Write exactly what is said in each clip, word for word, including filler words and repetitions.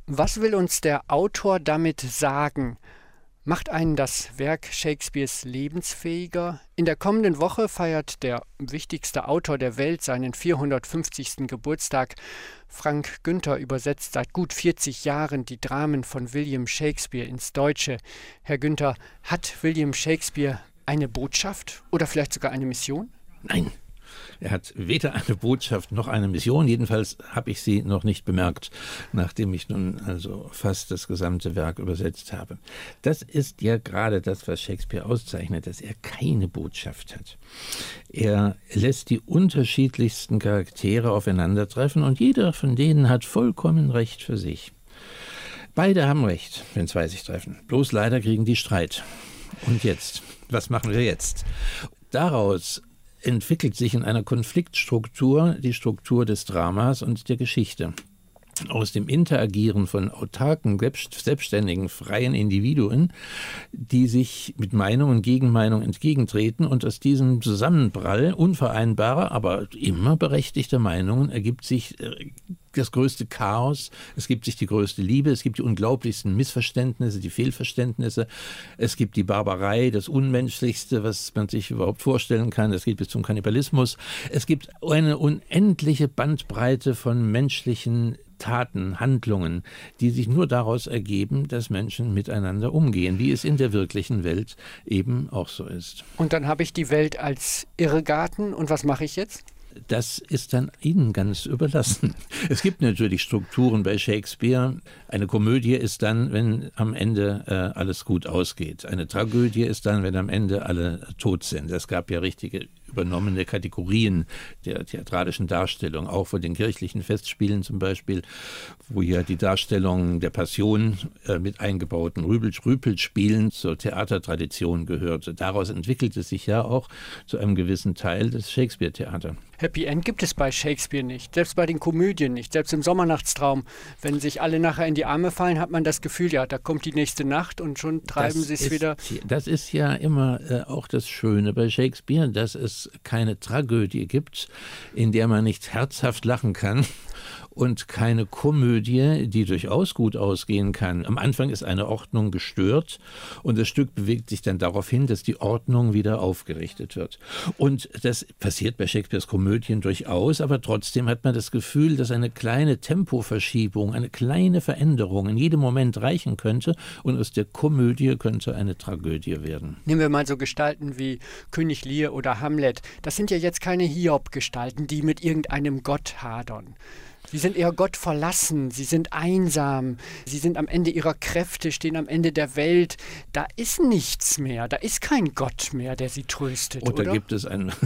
Was will uns der Autor damit sagen? Macht einen das Werk Shakespeares lebensfähiger? In der kommenden Woche feiert der wichtigste Autor der Welt seinen vierhundertfünfzigsten Geburtstag. Frank Günther übersetzt seit gut vierzig Jahren die Dramen von William Shakespeare ins Deutsche. Herr Günther, hat William Shakespeare eine Botschaft oder vielleicht sogar eine Mission? Nein. Er hat weder eine Botschaft noch eine Mission. Jedenfalls habe ich sie noch nicht bemerkt, nachdem ich nun also fast das gesamte Werk übersetzt habe. Das ist ja gerade das, was Shakespeare auszeichnet, dass er keine Botschaft hat. Er lässt die unterschiedlichsten Charaktere aufeinandertreffen und jeder von denen hat vollkommen Recht für sich. Beide haben Recht, wenn zwei sich treffen. Bloß leider kriegen die Streit. Und jetzt? Was machen wir jetzt? Daraus entwickelt sich in einer Konfliktstruktur die Struktur des Dramas und der Geschichte. Aus dem Interagieren von autarken, selbstständigen, freien Individuen, die sich mit Meinung und Gegenmeinung entgegentreten, und aus diesem Zusammenprall unvereinbarer, aber immer berechtigter Meinungen ergibt sich das größte Chaos, es gibt sich die größte Liebe, es gibt die unglaublichsten Missverständnisse, die Fehlverständnisse, es gibt die Barbarei, das Unmenschlichste, was man sich überhaupt vorstellen kann, das geht bis zum Kannibalismus. Es gibt eine unendliche Bandbreite von menschlichen Taten, Handlungen, die sich nur daraus ergeben, dass Menschen miteinander umgehen, wie es in der wirklichen Welt eben auch so ist. Und dann habe ich die Welt als Irrgarten, und was mache ich jetzt? Das ist dann Ihnen ganz überlassen. Es gibt natürlich Strukturen bei Shakespeare. Eine Komödie ist dann, wenn am Ende äh, alles gut ausgeht. Eine Tragödie ist dann, wenn am Ende alle tot sind. Es gab ja richtige übernommene Kategorien der theatralischen Darstellung, auch von den kirchlichen Festspielen zum Beispiel, wo ja die Darstellung der Passion äh, mit eingebauten Rüpelspielen zur Theatertradition gehörte. Daraus entwickelte sich ja auch zu einem gewissen Teil das Shakespeare-Theater. Happy End gibt es bei Shakespeare nicht, selbst bei den Komödien nicht, selbst im Sommernachtstraum. Wenn sich alle nachher in die Arme fallen, hat man das Gefühl, ja, da kommt die nächste Nacht und schon treiben sie es wieder. Das ist ja immer äh, auch das Schöne bei Shakespeare, dass es keine Tragödie gibt, in der man nicht herzhaft lachen kann, und keine Komödie, die durchaus gut ausgehen kann. Am Anfang ist eine Ordnung gestört und das Stück bewegt sich dann darauf hin, dass die Ordnung wieder aufgerichtet wird. Und das passiert bei Shakespeares Komödien durchaus, aber trotzdem hat man das Gefühl, dass eine kleine Tempoverschiebung, eine kleine Veränderung in jedem Moment reichen könnte und aus der Komödie könnte eine Tragödie werden. Nehmen wir mal so Gestalten wie König Lear oder Hamlet. Das sind ja jetzt keine Hiob-Gestalten, die mit irgendeinem Gott hadern. Sie sind eher Gott verlassen, sie sind einsam, sie sind am Ende ihrer Kräfte, stehen am Ende der Welt. Da ist nichts mehr, da ist kein Gott mehr, der sie tröstet, Und da oder? gibt es einen,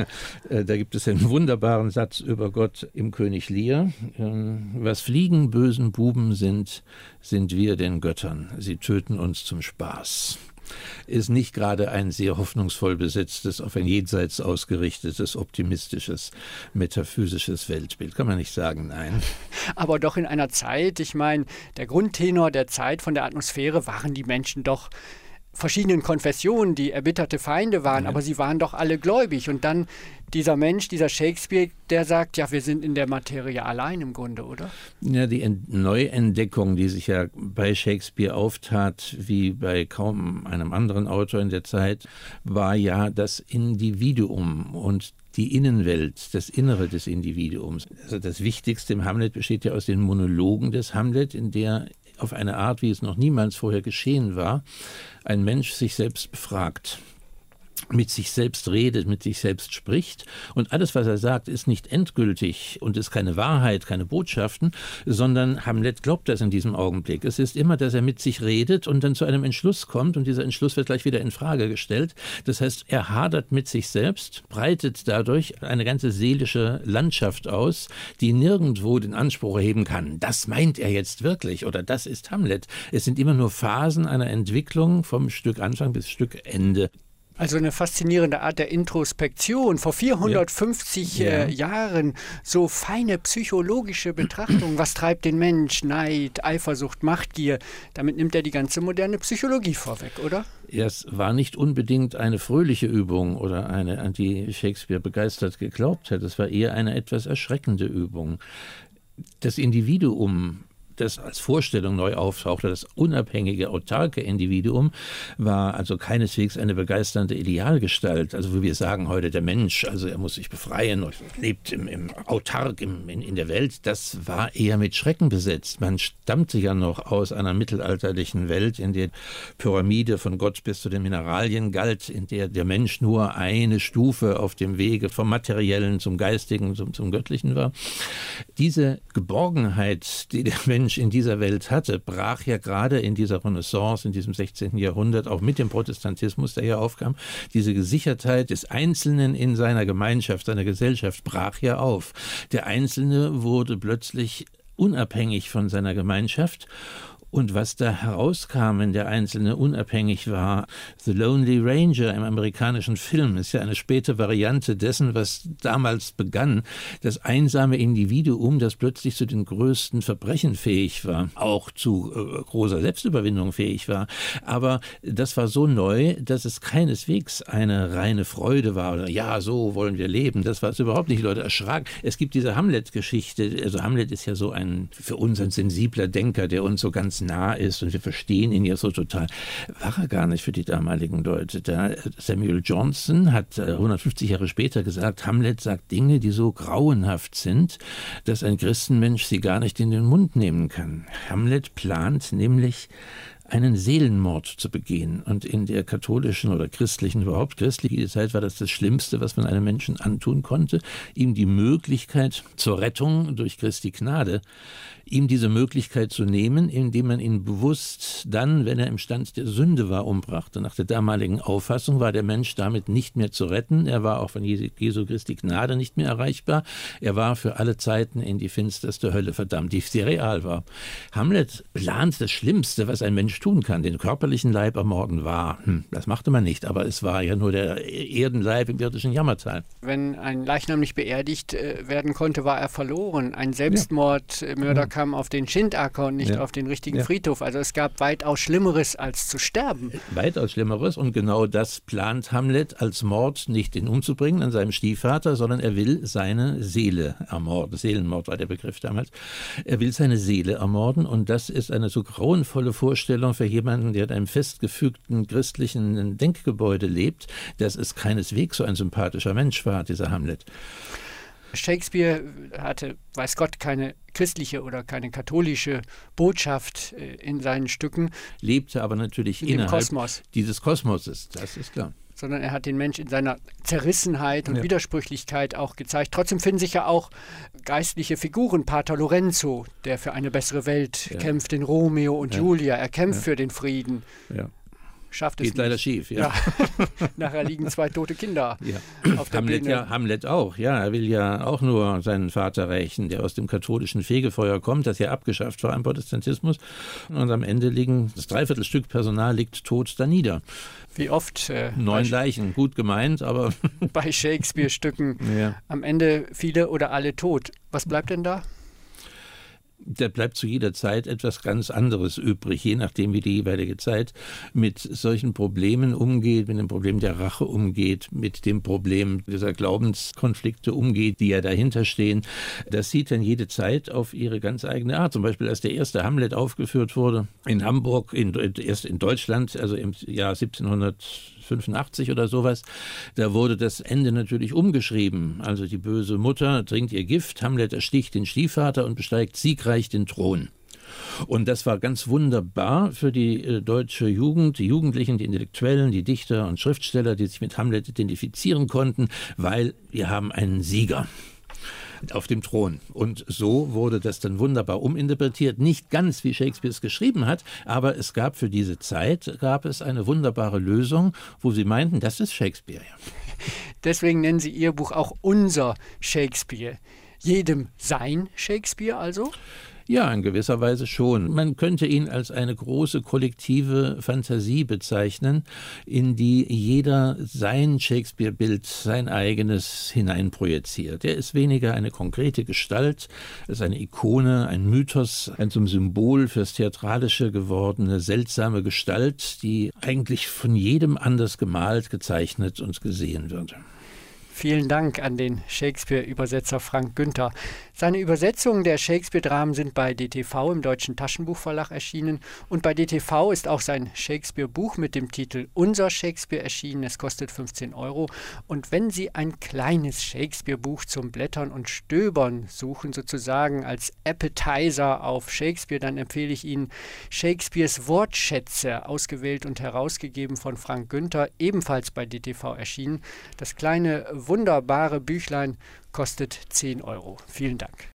da gibt es einen wunderbaren Satz über Gott im König Lear. Was Fliegen bösen Buben sind, sind wir den Göttern. Sie töten uns zum Spaß. Ist nicht gerade ein sehr hoffnungsvoll besetztes, auf ein Jenseits ausgerichtetes, optimistisches, metaphysisches Weltbild. Kann man nicht sagen, nein. Aber doch in einer Zeit, ich meine, der Grundtenor der Zeit von der Atmosphäre waren die Menschen doch verschiedenen Konfessionen, die erbitterte Feinde waren, ja. Aber sie waren doch alle gläubig. Und dann dieser Mensch, dieser Shakespeare, der sagt, ja, wir sind in der Materie allein im Grunde, oder? Ja, die Ent- Neuentdeckung, die sich ja bei Shakespeare auftat, wie bei kaum einem anderen Autor in der Zeit, war ja das Individuum und die Innenwelt, das Innere des Individuums. Also das Wichtigste im Hamlet besteht ja aus den Monologen des Hamlet, in der auf eine Art, wie es noch niemals vorher geschehen war, ein Mensch sich selbst befragt, mit sich selbst redet, mit sich selbst spricht. Und alles, was er sagt, ist nicht endgültig und ist keine Wahrheit, keine Botschaften, sondern Hamlet glaubt das in diesem Augenblick. Es ist immer, dass er mit sich redet und dann zu einem Entschluss kommt und dieser Entschluss wird gleich wieder in Frage gestellt. Das heißt, er hadert mit sich selbst, breitet dadurch eine ganze seelische Landschaft aus, die nirgendwo den Anspruch erheben kann. Das meint er jetzt wirklich oder das ist Hamlet. Es sind immer nur Phasen einer Entwicklung vom Stück Anfang bis Stück Ende. Also eine faszinierende Art der Introspektion. Vor vierhundertfünfzig ja. äh, Jahren so feine psychologische Betrachtung. Was treibt den Mensch? Neid, Eifersucht, Machtgier. Damit nimmt er die ganze moderne Psychologie vorweg, oder? Es war nicht unbedingt eine fröhliche Übung oder eine, an die Shakespeare begeistert geglaubt hat. Es war eher eine etwas erschreckende Übung. Das Individuum, das als Vorstellung neu auftauchte, das unabhängige, autarke Individuum, war also keineswegs eine begeisternde Idealgestalt. Also wie wir sagen heute, der Mensch, also er muss sich befreien und lebt im, im autark im, in, in der Welt. Das war eher mit Schrecken besetzt. Man stammte ja noch aus einer mittelalterlichen Welt, in der Pyramide von Gott bis zu den Mineralien galt, in der der Mensch nur eine Stufe auf dem Wege vom Materiellen zum Geistigen, zum, zum Göttlichen war. Diese Geborgenheit, die der Mensch in dieser Welt hatte, brach ja gerade in dieser Renaissance, in diesem sechzehnten Jahrhundert, auch mit dem Protestantismus, der hier aufkam. Diese Gesichertheit des Einzelnen in seiner Gemeinschaft, seiner Gesellschaft brach ja auf. Der Einzelne wurde plötzlich unabhängig von seiner Gemeinschaft. Und was da herauskam, wenn der Einzelne unabhängig war, The Lonely Ranger im amerikanischen Film ist ja eine späte Variante dessen, was damals begann. Das einsame Individuum, das plötzlich zu den größten Verbrechen fähig war, auch zu äh, großer Selbstüberwindung fähig war. Aber das war so neu, dass es keineswegs eine reine Freude war. Oder ja, so wollen wir leben. Das war es überhaupt nicht. Die Leute erschraken. Es gibt diese Hamlet-Geschichte. Also Hamlet ist ja so ein, für uns ein sensibler Denker, der uns so ganz nah ist und wir verstehen ihn ja so total. War er gar nicht für die damaligen Leute. Da Samuel Johnson hat hundertfünfzig Jahre später gesagt, Hamlet sagt Dinge, die so grauenhaft sind, dass ein Christenmensch sie gar nicht in den Mund nehmen kann. Hamlet plant nämlich, einen Seelenmord zu begehen. Und in der katholischen oder christlichen, überhaupt christlichen Zeit war das das Schlimmste, was man einem Menschen antun konnte, ihm die Möglichkeit zur Rettung durch Christi Gnade, ihm diese Möglichkeit zu nehmen, indem man ihn bewusst dann, wenn er im Stand der Sünde war, umbrachte. Nach der damaligen Auffassung war der Mensch damit nicht mehr zu retten. Er war auch von Jesu Christi Gnade nicht mehr erreichbar. Er war für alle Zeiten in die finsterste Hölle verdammt, die sehr real war. Hamlet plant das Schlimmste, was ein Mensch tun kann, den körperlichen Leib ermorden war. Hm, das machte man nicht, aber es war ja nur der Erdenleib im irdischen Jammertal. Wenn ein Leichnam nicht beerdigt äh, werden konnte, war er verloren. Ein Selbstmordmörder ja. kam auf den Schindacker und nicht ja. auf den richtigen ja. Friedhof. Also es gab weitaus Schlimmeres, als zu sterben. Weitaus Schlimmeres, und genau das plant Hamlet als Mord, nicht ihn umzubringen an seinem Stiefvater, sondern er will seine Seele ermorden. Seelenmord war der Begriff damals. Er will seine Seele ermorden, und das ist eine so grauenvolle Vorstellung für jemanden, der in einem festgefügten christlichen Denkgebäude lebt, dass es keineswegs so ein sympathischer Mensch war, dieser Hamlet. Shakespeare hatte, weiß Gott, keine christliche oder keine katholische Botschaft in seinen Stücken. Lebte aber natürlich in innerhalb Kosmos. dieses Kosmoses, das ist klar. Sondern er hat den Mensch in seiner Zerrissenheit und ja. Widersprüchlichkeit auch gezeigt. Trotzdem finden sich ja auch geistliche Figuren. Pater Lorenzo, der für eine bessere Welt ja. kämpft, in Romeo und ja. Julia. Er kämpft ja. für den Frieden. Ja. Schafft es Geht nicht. leider schief, ja. ja. Nachher liegen zwei tote Kinder ja. auf der Hamlet, Bühne. ja, Hamlet auch, ja. Er will ja auch nur seinen Vater rächen, der aus dem katholischen Fegefeuer kommt, das ja abgeschafft war im Protestantismus. Und am Ende liegen, das Dreiviertelstück Personal liegt tot da nieder. Wie oft. Äh, Neun Leichen, gut gemeint, aber... bei Shakespeare-Stücken ja. am Ende viele oder alle tot. Was bleibt denn da? Da bleibt zu jeder Zeit etwas ganz anderes übrig, je nachdem, wie die jeweilige Zeit mit solchen Problemen umgeht, mit dem Problem der Rache umgeht, mit dem Problem dieser Glaubenskonflikte umgeht, die ja dahinter stehen. Das sieht dann jede Zeit auf ihre ganz eigene Art. Zum Beispiel, als der erste Hamlet aufgeführt wurde in Hamburg, in, erst in Deutschland, also im Jahr siebzehnhundertfünfundachtzig oder sowas, da wurde das Ende natürlich umgeschrieben. Also die böse Mutter trinkt ihr Gift, Hamlet ersticht den Stiefvater und besteigt siegreich den Thron. Und das war ganz wunderbar für die äh, deutsche Jugend, die Jugendlichen, die Intellektuellen, die Dichter und Schriftsteller, die sich mit Hamlet identifizieren konnten, weil wir haben einen Sieger auf dem Thron. Und so wurde das dann wunderbar uminterpretiert. Nicht ganz, wie Shakespeare es geschrieben hat, aber es gab für diese Zeit, gab es eine wunderbare Lösung, wo sie meinten, das ist Shakespeare. Deswegen nennen Sie Ihr Buch auch unser Shakespeare. Jedem sein Shakespeare also? Ja, in gewisser Weise schon. Man könnte ihn als eine große kollektive Fantasie bezeichnen, in die jeder sein Shakespeare-Bild, sein eigenes hineinprojiziert. Er ist weniger eine konkrete Gestalt, er ist eine Ikone, ein Mythos, ein zum Symbol fürs Theatralische gewordene, seltsame Gestalt, die eigentlich von jedem anders gemalt, gezeichnet und gesehen wird. Vielen Dank an den Shakespeare-Übersetzer Frank Günther. Seine Übersetzungen der Shakespeare-Dramen sind bei D T V im Deutschen Taschenbuchverlag erschienen und bei D T V ist auch sein Shakespeare-Buch mit dem Titel Unser Shakespeare erschienen. Es kostet fünfzehn Euro und wenn Sie ein kleines Shakespeare-Buch zum Blättern und Stöbern suchen, sozusagen als Appetizer auf Shakespeare, dann empfehle ich Ihnen Shakespeares Wortschätze, ausgewählt und herausgegeben von Frank Günther, ebenfalls bei D T V erschienen. Das kleine, wunderbare Büchlein kostet zehn Euro. Vielen Dank.